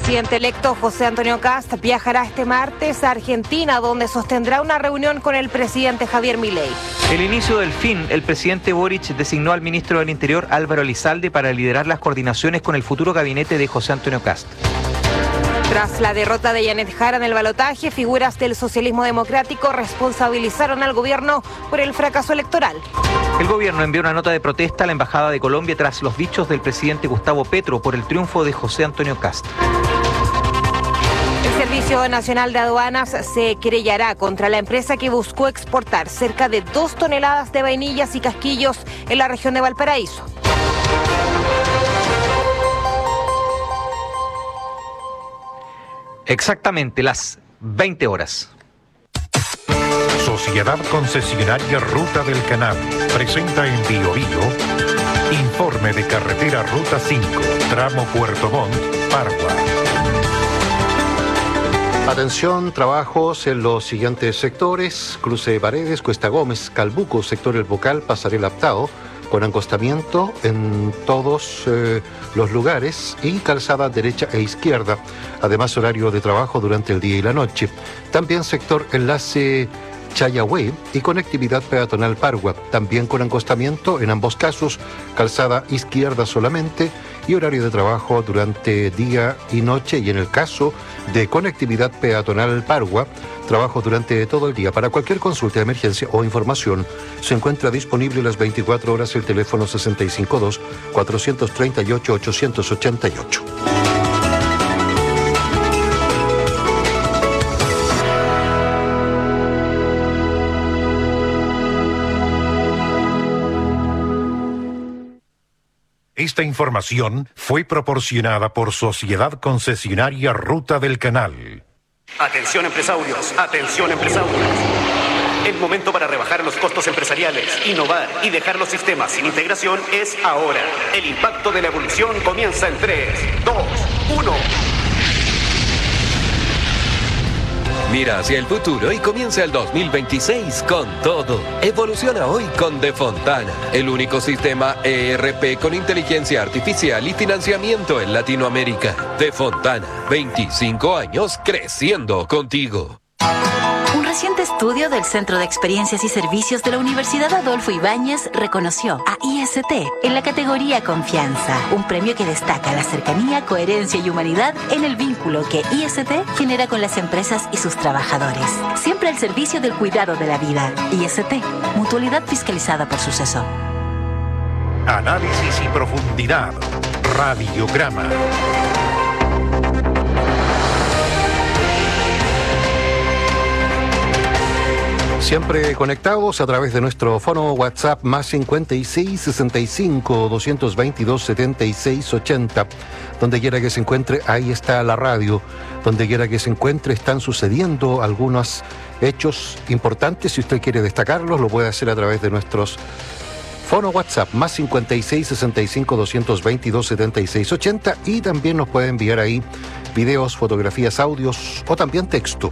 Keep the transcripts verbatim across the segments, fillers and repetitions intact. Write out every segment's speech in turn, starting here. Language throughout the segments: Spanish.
presidente electo José Antonio Kast viajará este martes a Argentina, donde sostendrá una reunión con el presidente Javier Milei. El inicio del fin, el presidente Boric designó al ministro del Interior Álvaro Elizalde para liderar las coordinaciones con el futuro gabinete de José Antonio Kast. Tras la derrota de Janet Jara en el balotaje, figuras del socialismo democrático responsabilizaron al gobierno por el fracaso electoral. El gobierno envió una nota de protesta a la Embajada de Colombia tras los dichos del presidente Gustavo Petro por el triunfo de José Antonio Kast. El Servicio Nacional de Aduanas se querellará contra la empresa que buscó exportar cerca de dos toneladas de vainillas y casquillos en la región de Valparaíso. Exactamente las veinte horas. Sociedad Concesionaria Ruta del Canal presenta en Bio Bio informe de carretera Ruta cinco, tramo Puerto Montt, Pargua. Atención, trabajos en los siguientes sectores: Cruce de Paredes, Cuesta Gómez, Calbuco, sector El Bocal, Pasarela Aptado, con acostamiento en todos eh, los lugares y calzada derecha e izquierda. Además, horario de trabajo durante el día y la noche. También sector enlace Chayahue y conectividad peatonal Pargua, también con acostamiento en ambos casos, calzada izquierda solamente y horario de trabajo durante día y noche, y en el caso de conectividad peatonal Pargua, trabajo durante todo el día. Para cualquier consulta de emergencia o información, se encuentra disponible las veinticuatro horas el teléfono sesenta y cinco dos, cuatrocientos treinta y ocho, ochocientos ochenta y ocho. Esta información fue proporcionada por Sociedad Concesionaria Ruta del Canal. Atención empresarios, atención empresarios. El momento para rebajar los costos empresariales, innovar y dejar los sistemas sin integración es ahora. El impacto de la evolución comienza en tres, dos, uno. Mira hacia el futuro y comienza el dos mil veintiséis con todo. Evoluciona hoy con De Fontana, el único sistema E R P con inteligencia artificial y financiamiento en Latinoamérica. De Fontana, veinticinco años creciendo contigo. Un reciente estudio del Centro de Experiencias y Servicios de la Universidad Adolfo Ibáñez reconoció a I S T en la categoría Confianza, un premio que destaca la cercanía, coherencia y humanidad en el vínculo que I S T genera con las empresas y sus trabajadores. Siempre al servicio del cuidado de la vida. I S T, mutualidad fiscalizada por Suceso. Análisis y profundidad. Radiograma. Siempre conectados a través de nuestro fono WhatsApp más cincuenta y seis, sesenta y cinco, doscientos veintidós, setenta y seis, ochenta. Donde quiera que se encuentre, ahí está la radio. Donde quiera que se encuentre, están sucediendo algunos hechos importantes. Si usted quiere destacarlos, lo puede hacer a través de nuestros fono WhatsApp más cincuenta y seis, sesenta y cinco, doscientos veintidós, setenta y seis, ochenta. Y también nos puede enviar ahí videos, fotografías, audios o también texto.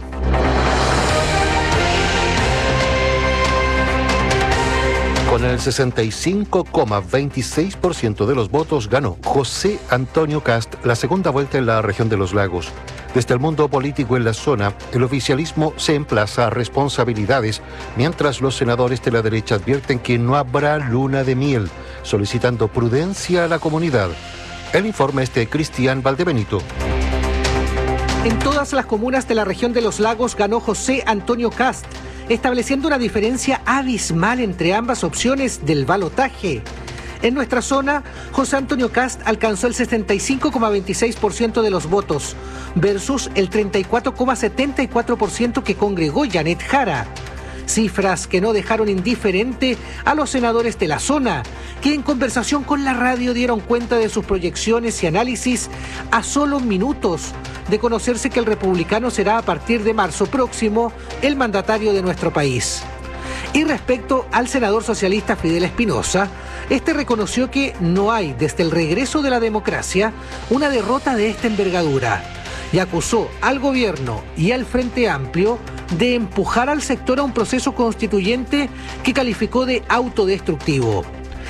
Con el sesenta y cinco coma veintiséis por ciento de los votos ganó José Antonio Kast la segunda vuelta en la región de los lagos. Desde el mundo político en la zona, el oficialismo se emplaza a responsabilidades, mientras los senadores de la derecha advierten que no habrá luna de miel, solicitando prudencia a la comunidad. El informe es de Cristian Valdebenito. En todas las comunas de la región de los lagos ganó José Antonio Kast, estableciendo una diferencia abismal entre ambas opciones del balotaje. En nuestra zona, José Antonio Kast alcanzó el sesenta y cinco coma veintiséis por ciento de los votos, versus el treinta y cuatro coma setenta y cuatro por ciento que congregó Janet Jara. Cifras que no dejaron indiferente a los senadores de la zona, que en conversación con la radio dieron cuenta de sus proyecciones y análisis a solo minutos de conocerse que el republicano será a partir de marzo próximo el mandatario de nuestro país. Y respecto al senador socialista Fidel Espinosa, este reconoció que no hay, desde el regreso de la democracia, una derrota de esta envergadura, y acusó al gobierno y al Frente Amplio de empujar al sector a un proceso constituyente que calificó de autodestructivo.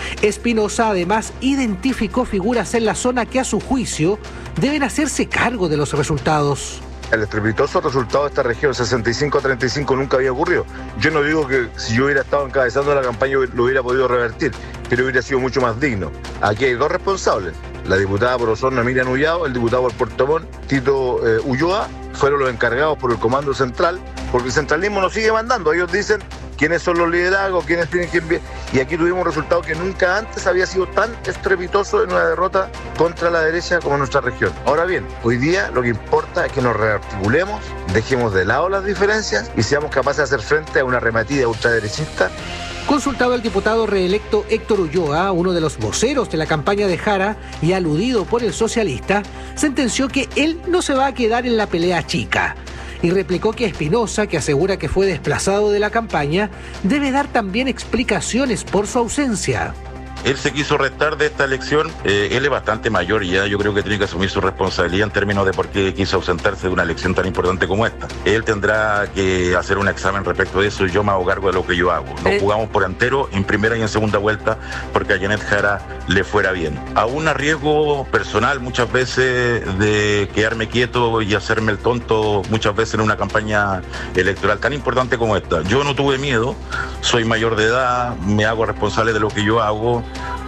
Espinosa además identificó figuras en la zona que a su juicio deben hacerse cargo de los resultados. El estrepitoso resultado de esta región, sesenta y cinco a treinta y cinco, nunca había ocurrido. Yo no digo que si yo hubiera estado encabezando la campaña lo hubiera podido revertir, pero hubiera sido mucho más digno. Aquí hay dos responsables, la diputada por Osorno, Emilia Nullado, el diputado por Puerto Montt, Tito eh, Ulloa, fueron los encargados por el Comando Central, porque el centralismo nos sigue mandando. Ellos dicen quiénes son los liderazgos, quiénes tienen que enviar. Y aquí tuvimos un resultado que nunca antes había sido tan estrepitoso en una derrota contra la derecha como en nuestra región. Ahora bien, hoy día lo que importa es que nos rearticulemos, dejemos de lado las diferencias y seamos capaces de hacer frente a una arremetida ultraderechista. Consultado el diputado reelecto Héctor Ulloa, uno de los voceros de la campaña de Jara y aludido por el socialista, sentenció que él no se va a quedar en la pelea chica. Y replicó que Espinosa, que asegura que fue desplazado de la campaña, debe dar también explicaciones por su ausencia. Él se quiso restar de esta elección, eh, él es bastante mayor y ya yo creo que tiene que asumir su responsabilidad en términos de por qué quiso ausentarse de una elección tan importante como esta. Él tendrá que hacer un examen respecto de eso y yo me hago cargo de lo que yo hago. Nos eh. jugamos por entero en primera y en segunda vuelta porque a Janet Jara le fuera bien. Aún a riesgo personal muchas veces de quedarme quieto y hacerme el tonto muchas veces en una campaña electoral tan importante como esta. Yo no tuve miedo, soy mayor de edad, me hago responsable de lo que yo hago.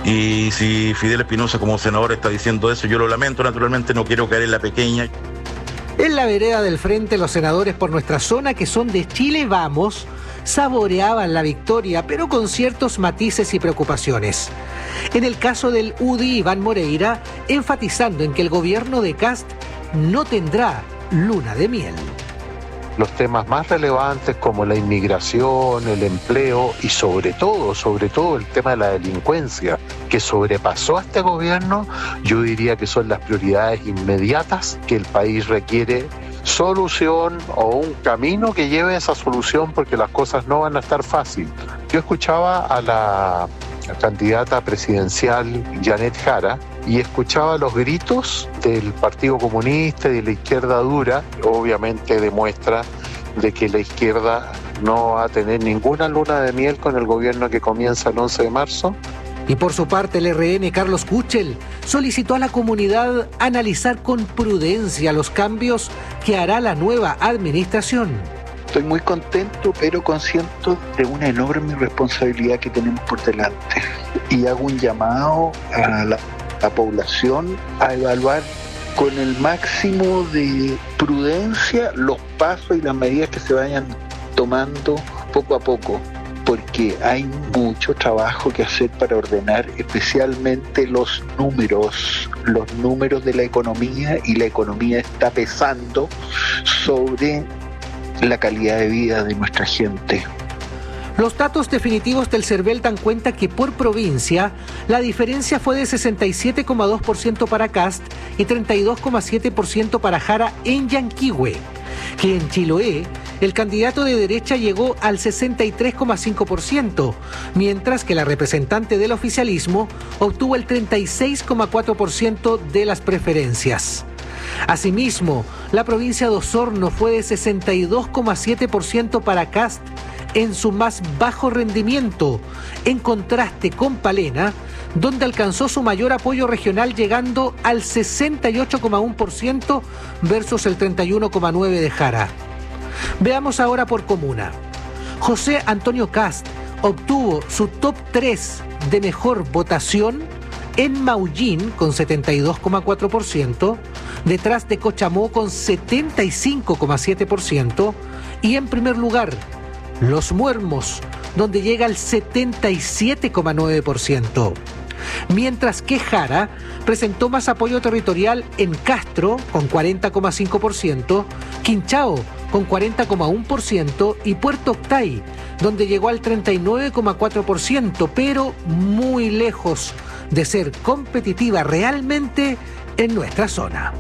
Y si Fidel Espinosa como senador está diciendo eso, yo lo lamento, naturalmente no quiero caer en la pequeña. En la vereda del frente, los senadores por nuestra zona, que son de Chile Vamos, saboreaban la victoria, pero con ciertos matices y preocupaciones. En el caso del U D I, Iván Moreira, enfatizando en que el gobierno de Kast no tendrá luna de miel. Los temas más relevantes como la inmigración, el empleo y sobre todo, sobre todo el tema de la delincuencia que sobrepasó a este gobierno, yo diría que son las prioridades inmediatas que el país requiere solución o un camino que lleve a esa solución porque las cosas no van a estar fáciles. Yo escuchaba a la candidata presidencial Janet Jara y escuchaba los gritos del Partido Comunista y de la izquierda dura. Obviamente demuestra de que la izquierda no va a tener ninguna luna de miel con el gobierno que comienza el once de marzo. Y por su parte el R N Carlos Kuchel solicitó a la comunidad analizar con prudencia los cambios que hará la nueva administración. Estoy muy contento, pero consciente de una enorme responsabilidad que tenemos por delante. Y hago un llamado a la, la población a evaluar con el máximo de prudencia los pasos y las medidas que se vayan tomando poco a poco, porque hay mucho trabajo que hacer para ordenar especialmente los números, los números de la economía, y la economía está pesando sobre la calidad de vida de nuestra gente. Los datos definitivos del CERVEL dan cuenta que por provincia la diferencia fue de sesenta y siete coma dos por ciento para Kast y treinta y dos coma siete por ciento para Jara en Yanquihue, que en Chiloé el candidato de derecha llegó al sesenta y tres coma cinco por ciento, mientras que la representante del oficialismo obtuvo el treinta y seis coma cuatro por ciento de las preferencias. Asimismo, la provincia de Osorno fue de sesenta y dos coma siete por ciento para Kast en su más bajo rendimiento, en contraste con Palena, donde alcanzó su mayor apoyo regional llegando al sesenta y ocho coma uno por ciento versus el treinta y uno coma nueve por ciento de Jara. Veamos ahora por comuna. José Antonio Kast obtuvo su top tres de mejor votación en Maullín con setenta y dos coma cuatro por ciento, detrás de Cochamó con setenta y cinco coma siete por ciento y en primer lugar Los Muermos, donde llega al setenta y siete coma nueve por ciento. Mientras que Jara presentó más apoyo territorial en Castro con cuarenta coma cinco por ciento, Quinchao con cuarenta coma uno por ciento y Puerto Octay, donde llegó al treinta y nueve coma cuatro por ciento, pero muy lejos de ser competitiva realmente en nuestra zona.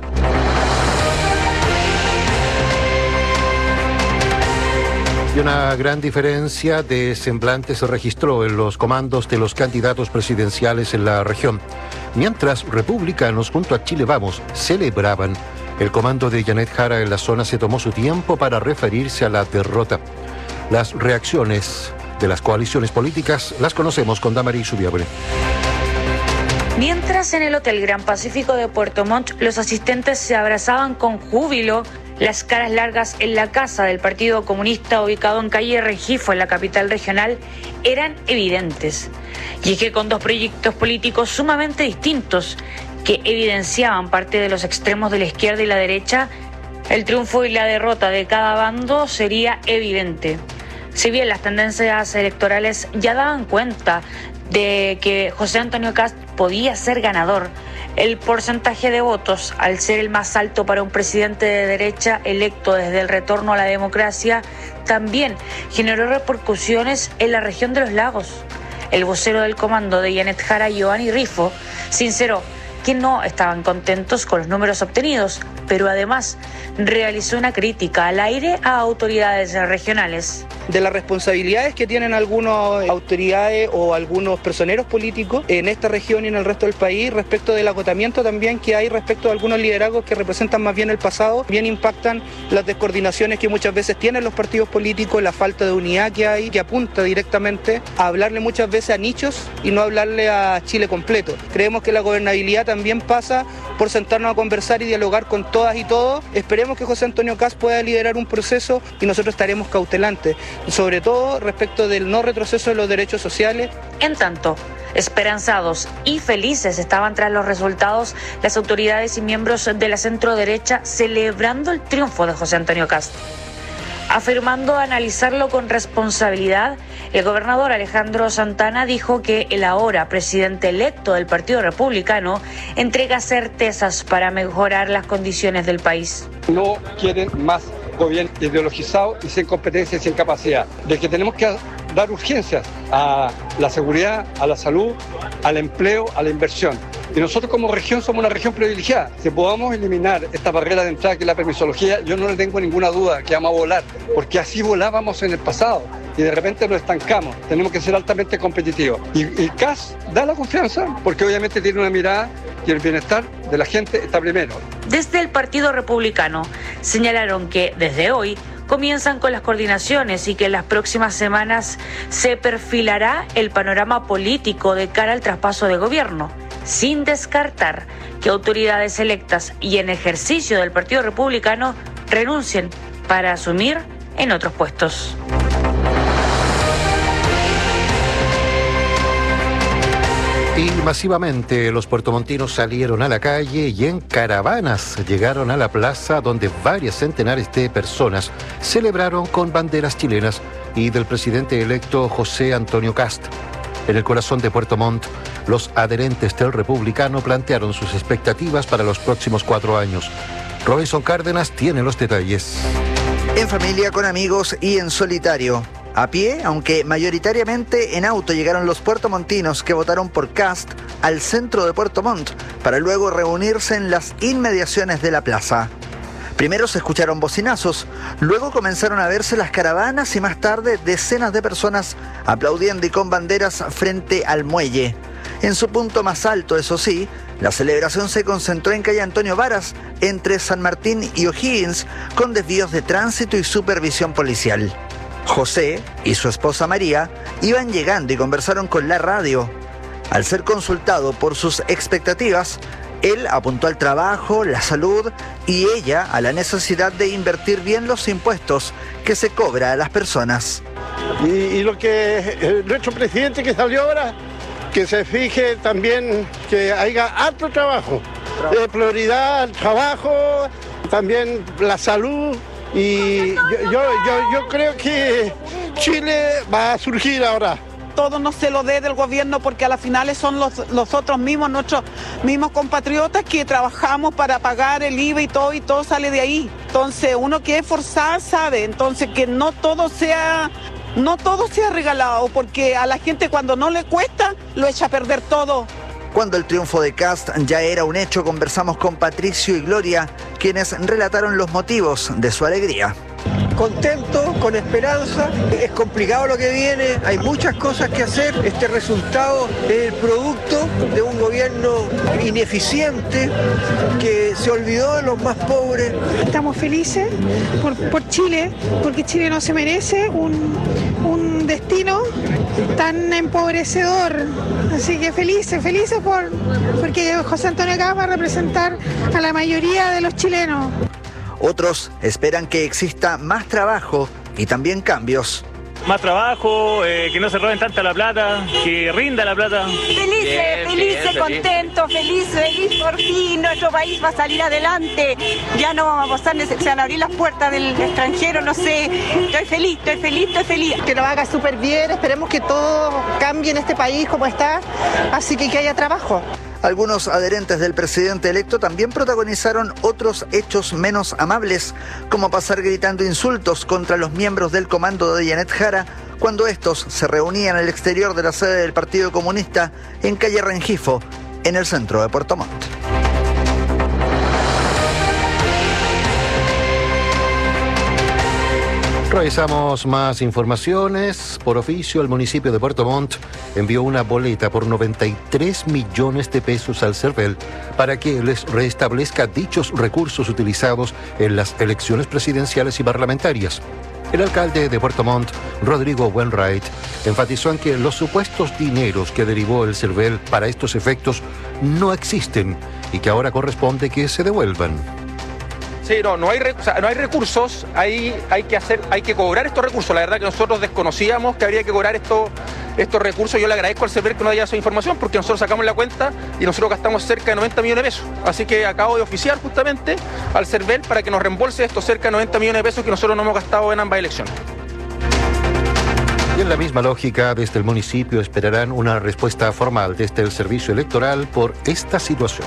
Y una gran diferencia de semblante se registró en los comandos de los candidatos presidenciales en la región. Mientras republicanos junto a Chile Vamos celebraban, el comando de Janet Jara en la zona se tomó su tiempo para referirse a la derrota. Las reacciones de las coaliciones políticas las conocemos con Damaris Subiabre. Mientras en el Hotel Gran Pacífico de Puerto Montt los asistentes se abrazaban con júbilo, las caras largas en la casa del Partido Comunista ubicado en calle Rengifo, en la capital regional, eran evidentes. Y es que con dos proyectos políticos sumamente distintos que evidenciaban parte de los extremos de la izquierda y la derecha, el triunfo y la derrota de cada bando sería evidente. Si bien las tendencias electorales ya daban cuenta de que José Antonio Kast podía ser ganador, el porcentaje de votos, al ser el más alto para un presidente de derecha electo desde el retorno a la democracia, también generó repercusiones en la región de los lagos. El vocero del comando de Janet Jara, Giovanni Rifo, sinceró que no estaban contentos con los números obtenidos, pero además realizó una crítica al aire a autoridades regionales. De las responsabilidades que tienen algunas autoridades o algunos personeros políticos en esta región y en el resto del país, respecto del agotamiento también que hay respecto de algunos liderazgos que representan más bien el pasado, bien impactan las descoordinaciones que muchas veces tienen los partidos políticos, la falta de unidad que hay, que apunta directamente a hablarle muchas veces a nichos y no hablarle a Chile completo. Creemos que la gobernabilidad también pasa por sentarnos a conversar y dialogar con todas y todos. Esperemos que José Antonio Kast pueda liderar un proceso y nosotros estaremos cautelantes, sobre todo respecto del no retroceso de los derechos sociales. En tanto, esperanzados y felices estaban tras los resultados las autoridades y miembros de la centro-derecha celebrando el triunfo de José Antonio Kast. Afirmando analizarlo con responsabilidad, el gobernador Alejandro Santana dijo que el ahora presidente electo del Partido Republicano entrega certezas para mejorar las condiciones del país. No quieren más gobierno ideologizado y sin competencia y sin capacidad, de que tenemos que dar urgencias a la seguridad, a la salud, al empleo, a la inversión. Y nosotros como región somos una región privilegiada. Si podamos eliminar esta barrera de entrada que es la permisología, yo no le tengo ninguna duda que vamos a volar, porque así volábamos en el pasado y de repente nos estancamos. Tenemos que ser altamente competitivos. Y, y Kast da la confianza porque obviamente tiene una mirada y el bienestar de la gente está primero. Desde el Partido Republicano señalaron que desde hoy comienzan con las coordinaciones y que en las próximas semanas se perfilará el panorama político de cara al traspaso de gobierno, sin descartar que autoridades electas y en ejercicio del Partido Republicano renuncien para asumir en otros puestos. Y masivamente los puertomontinos salieron a la calle y en caravanas llegaron a la plaza donde varias centenares de personas celebraron con banderas chilenas y del presidente electo José Antonio Kast. En el corazón de Puerto Montt, los adherentes del republicano plantearon sus expectativas para los próximos cuatro años. Robinson Cárdenas tiene los detalles. En familia, con amigos y en solitario. A pie, aunque mayoritariamente en auto, llegaron los puertomontinos que votaron por Kast al centro de Puerto Montt para luego reunirse en las inmediaciones de la plaza. Primero se escucharon bocinazos, luego comenzaron a verse las caravanas y más tarde decenas de personas aplaudiendo y con banderas frente al muelle. En su punto más alto, eso sí, la celebración se concentró en calle Antonio Varas, entre San Martín y O'Higgins, con desvíos de tránsito y supervisión policial. José y su esposa María iban llegando y conversaron con la radio. Al ser consultado por sus expectativas, él apuntó al trabajo, la salud y ella a la necesidad de invertir bien los impuestos que se cobra a las personas. Y, y lo que eh, nuestro presidente que salió ahora, que se fije también que haya alto trabajo, eh, prioridad, trabajo, también la salud. Y yo, yo, yo, yo creo que Chile va a surgir ahora. Todo no se lo dé del gobierno porque a las finales son los, los otros mismos, nuestros mismos compatriotas que trabajamos para pagar el I V A y todo, y todo sale de ahí. Entonces uno que es forzado sabe, entonces que no todo sea, no todo sea regalado, porque a la gente cuando no le cuesta lo echa a perder todo. Cuando el triunfo de Kast ya era un hecho, conversamos con Patricio y Gloria, quienes relataron los motivos de su alegría. contento, con esperanza. Es complicado lo que viene, hay muchas cosas que hacer. Este resultado es el producto de un gobierno ineficiente que se olvidó de los más pobres. Estamos felices por, por Chile, porque Chile no se merece un, un destino tan empobrecedor. Así que felices, felices por, porque José Antonio Kast va a representar a la mayoría de los chilenos. Otros esperan que exista más trabajo y también cambios. Más trabajo, eh, que no se roben tanta la plata, que rinda la plata. Felices, felices, contentos, felices, feliz, por fin nuestro país va a salir adelante. Ya no vamos a pasar, se van a abrir las puertas del extranjero, no sé. Estoy feliz, estoy feliz, estoy feliz. Que lo haga súper bien, esperemos que todo cambie en este país como está, así que que haya trabajo. Algunos adherentes del presidente electo también protagonizaron otros hechos menos amables, como pasar gritando insultos contra los miembros del comando de Janet Jara cuando estos se reunían al exterior de la sede del Partido Comunista en calle Rengifo, en el centro de Puerto Montt. Revisamos más informaciones. Por oficio, el municipio de Puerto Montt envió una boleta por noventa y tres millones de pesos al CERVEL para que les restablezca dichos recursos utilizados en las elecciones presidenciales y parlamentarias. El alcalde de Puerto Montt, Rodrigo Wainwright, enfatizó en que los supuestos dineros que derivó el CERVEL para estos efectos no existen y que ahora corresponde que se devuelvan. Sí, no, no hay, o sea, no hay recursos, hay, hay, que hacer, hay que cobrar estos recursos. La verdad que nosotros desconocíamos que habría que cobrar esto, estos recursos. Yo le agradezco al CERVEL que nos haya esa información porque nosotros sacamos la cuenta y nosotros gastamos cerca de noventa millones de pesos. Así que acabo de oficiar justamente al CERVEL para que nos reembolse estos cerca de noventa millones de pesos que nosotros no hemos gastado en ambas elecciones. Y en la misma lógica, desde el municipio esperarán una respuesta formal desde el servicio electoral por esta situación.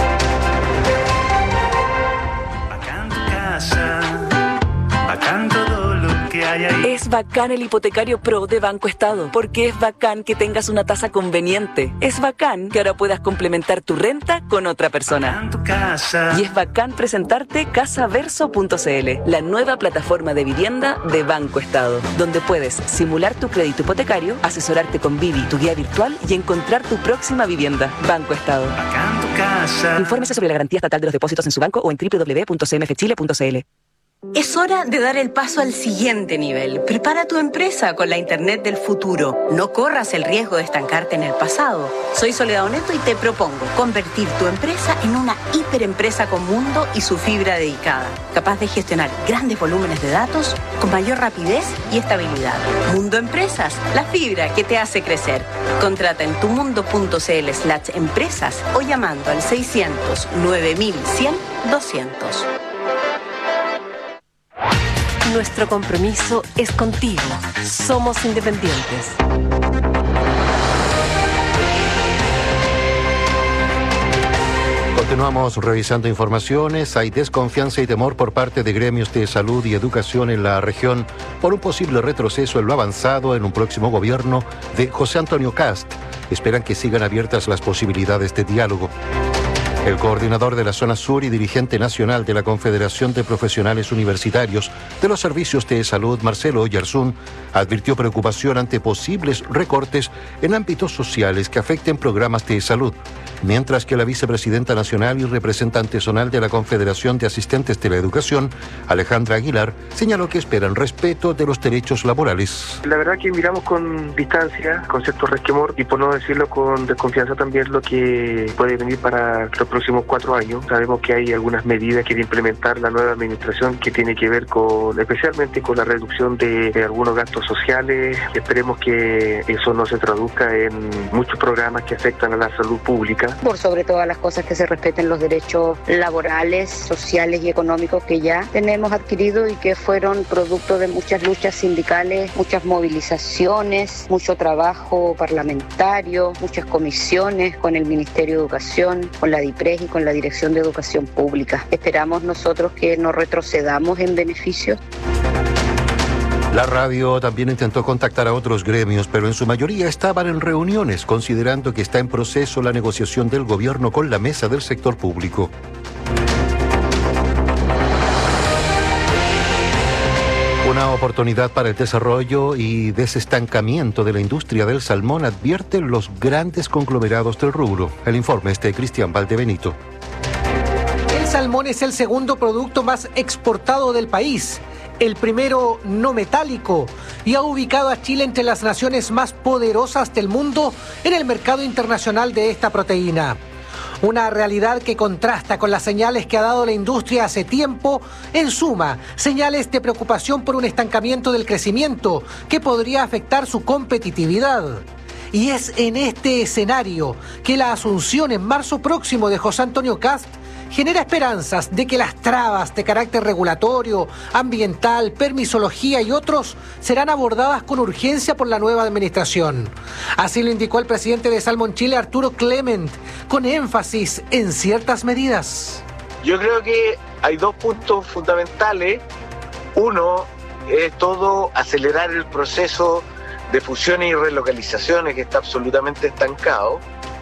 Es bacán el hipotecario Pro de Banco Estado, porque es bacán que tengas una tasa conveniente. Es bacán que ahora puedas complementar tu renta con otra persona. Y es bacán presentarte casaverso punto c l, la nueva plataforma de vivienda de Banco Estado, donde puedes simular tu crédito hipotecario, asesorarte con Vivi, tu guía virtual, y encontrar tu próxima vivienda. Banco Estado. Infórmese sobre la garantía estatal de los depósitos en su banco o en w w w punto c m f chile punto c l. Es hora de dar el paso al siguiente nivel. Prepara tu empresa con la Internet del futuro. No corras el riesgo de estancarte en el pasado. Soy Soledad Oneto y te propongo convertir tu empresa en una hiperempresa con mundo y su fibra dedicada, capaz de gestionar grandes volúmenes de datos con mayor rapidez y estabilidad. Mundo Empresas, la fibra que te hace crecer. Contrata en tumundo punto c l slash empresas o llamando al seiscientos nueve mil cien doscientos. Nuestro compromiso es contigo. Somos independientes. Continuamos revisando informaciones. Hay desconfianza y temor por parte de gremios de salud y educación en la región por un posible retroceso en lo avanzado en un próximo gobierno de José Antonio Kast. Esperan que sigan abiertas las posibilidades de diálogo. El coordinador de la zona sur y dirigente nacional de la Confederación de Profesionales Universitarios de los Servicios de Salud, Marcelo Oyarzún, advirtió preocupación ante posibles recortes en ámbitos sociales que afecten programas de salud, mientras que la vicepresidenta nacional y representante zonal de la Confederación de Asistentes de la Educación, Alejandra Aguilar, señaló que esperan respeto de los derechos laborales. La verdad que miramos con distancia, con cierto resquemor y por no decirlo con desconfianza también lo que puede venir para los próximos cuatro años. Sabemos que hay algunas medidas que quiere implementar la nueva administración que tiene que ver con, especialmente con la reducción de, de algunos gastos sociales. Esperemos que eso no se traduzca en muchos programas que afectan a la salud pública. Por sobre todas las cosas que se respeten los derechos laborales, sociales y económicos que ya tenemos adquiridos y que fueron producto de muchas luchas sindicales, muchas movilizaciones, mucho trabajo parlamentario, muchas comisiones con el Ministerio de Educación, con la DIPRES y con la Dirección de Educación Pública. Esperamos nosotros que no retrocedamos en beneficios. La radio también intentó contactar a otros gremios, pero en su mayoría estaban en reuniones, considerando que está en proceso la negociación del gobierno con la mesa del sector público. Una oportunidad para el desarrollo y desestancamiento de la industria del salmón, advierten los grandes conglomerados del rubro. El informe es de Cristian Valdebenito. El salmón es el segundo producto más exportado del país, el primero no metálico, y ha ubicado a Chile entre las naciones más poderosas del mundo en el mercado internacional de esta proteína. Una realidad que contrasta con las señales que ha dado la industria hace tiempo, en suma, señales de preocupación por un estancamiento del crecimiento que podría afectar su competitividad. Y es en este escenario que la asunción en marzo próximo de José Antonio Kast genera esperanzas de que las trabas de carácter regulatorio, ambiental, permisología y otros serán abordadas con urgencia por la nueva administración. Así lo indicó el presidente de Salmon Chile, Arturo Clement, con énfasis en ciertas medidas. Yo creo que hay dos puntos fundamentales. Uno es todo acelerar el proceso de fusiones y relocalizaciones que está absolutamente estancado.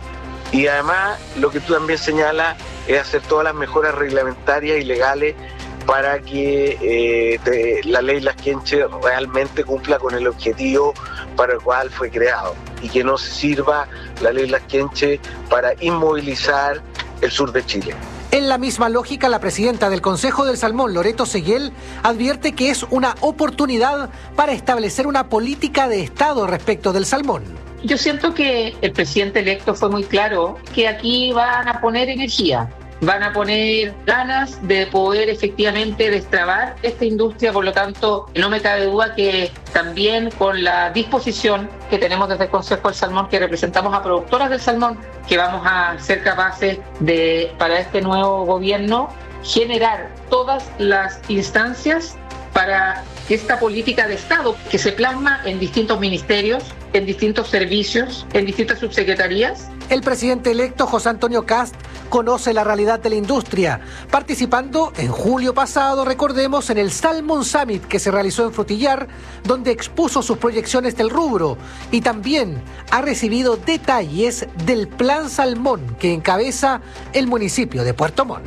Y además, lo que tú también señalas es hacer todas las mejoras reglamentarias y legales para que eh, te, la ley Lasquenche realmente cumpla con el objetivo para el cual fue creado y que no se sirva la ley Lasquenche para inmovilizar el sur de Chile. En la misma lógica, la presidenta del Consejo del Salmón, Loreto Seguel, advierte que es una oportunidad para establecer una política de Estado respecto del salmón. Yo siento que el presidente electo fue muy claro que aquí van a poner energía, van a poner ganas de poder efectivamente destrabar esta industria. Por lo tanto, no me cabe duda que también con la disposición que tenemos desde el Consejo del Salmón, que representamos a productoras del salmón, que vamos a ser capaces de, para este nuevo gobierno, generar todas las instancias para que esta política de Estado, que se plasma en distintos ministerios, en distintos servicios, en distintas subsecretarías. El presidente electo, José Antonio Kast, conoce la realidad de la industria, participando en julio pasado, recordemos, en el Salmon Summit que se realizó en Frutillar, donde expuso sus proyecciones del rubro, y también ha recibido detalles del Plan Salmón que encabeza el municipio de Puerto Montt.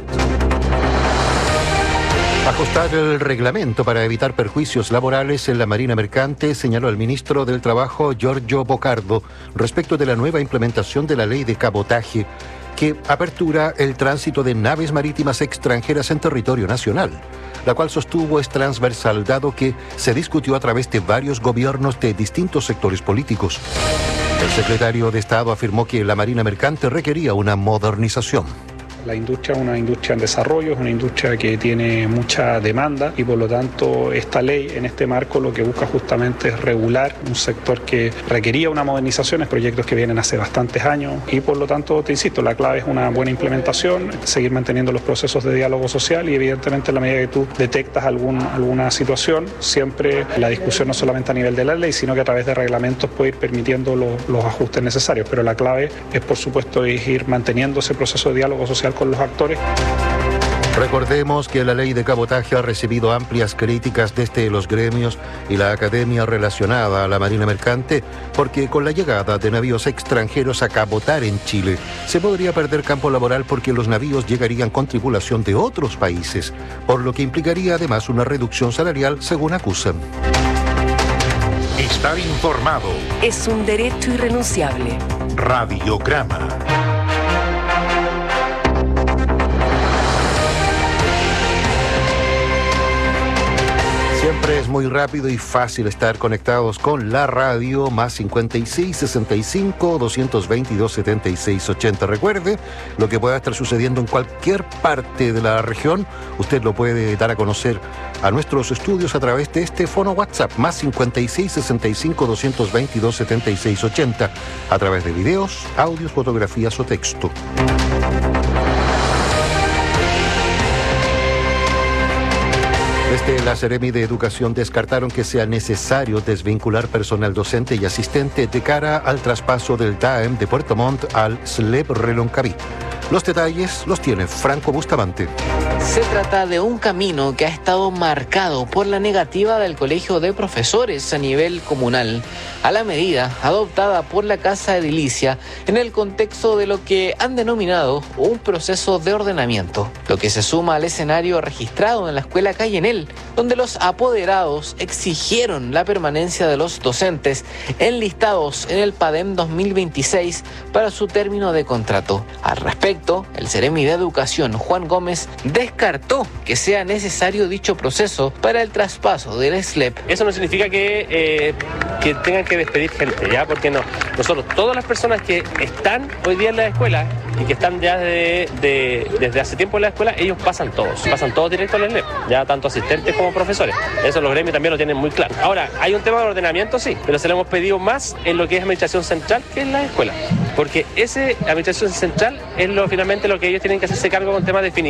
Ajustar el reglamento para evitar perjuicios laborales en la marina mercante, señaló el ministro del Trabajo, Giorgio Bocardo, respecto de la nueva implementación de la ley de cabotaje, que apertura el tránsito de naves marítimas extranjeras en territorio nacional, la cual sostuvo es transversal, dado que se discutió a través de varios gobiernos de distintos sectores políticos. El secretario de Estado afirmó que la marina mercante requería una modernización. La industria es una industria en desarrollo, es una industria que tiene mucha demanda y por lo tanto esta ley en este marco lo que busca justamente es regular un sector que requería una modernización, es proyectos que vienen hace bastantes años y por lo tanto, te insisto, la clave es una buena implementación, seguir manteniendo los procesos de diálogo social y evidentemente en la medida que tú detectas algún, alguna situación, siempre la discusión no solamente a nivel de la ley, sino que a través de reglamentos puede ir permitiendo los, los ajustes necesarios, pero la clave es por supuesto es ir manteniendo ese proceso de diálogo social con los actores. Recordemos que la ley de cabotaje ha recibido amplias críticas desde los gremios y la academia relacionada a la marina mercante, porque con la llegada de navíos extranjeros a cabotar en Chile, se podría perder campo laboral porque los navíos llegarían con tripulación de otros países, por lo que implicaría además una reducción salarial, según acusan. Estar informado es un derecho irrenunciable. Radiograma. Siempre es muy rápido y fácil estar conectados con la radio, más cincuenta y seis, sesenta y cinco, doscientos veintidós, setenta y seis, ochenta. Recuerde, lo que pueda estar sucediendo en cualquier parte de la región, usted lo puede dar a conocer a nuestros estudios a través de este fono WhatsApp, más cincuenta y seis, sesenta y cinco, doscientos veintidós, setenta y seis, ochenta, a través de videos, audios, fotografías o texto. Desde la Seremi de Educación descartaron que sea necesario desvincular personal docente y asistente de cara al traspaso del D A E M de Puerto Montt al S L E P Reloncaví. Los detalles los tiene Franco Bustamante. Se trata de un camino que ha estado marcado por la negativa del Colegio de Profesores a nivel comunal a la medida adoptada por la Casa Edilicia en el contexto de lo que han denominado un proceso de ordenamiento, lo que se suma al escenario registrado en la escuela Cayenel, donde los apoderados exigieron la permanencia de los docentes enlistados en el PADEM dos mil veintiséis para su término de contrato. Al respecto, el Seremi de Educación, Juan Gómez, descartó que sea necesario dicho proceso para el traspaso del S L E P. Eso no significa que, eh, que tengan que despedir gente, ¿ya? Porque no. Nosotros, todas las personas que están hoy día en la escuela y que están ya de, de, desde hace tiempo en la escuela, ellos pasan todos, pasan todos directo al S L E P, ya tanto asistentes como profesores. Eso los gremios también lo tienen muy claro. Ahora, hay un tema de ordenamiento, sí, pero se lo hemos pedido más en lo que es administración central que en la escuela, porque ese administración central es lo finalmente lo que ellos tienen que hacerse cargo con temas definidos.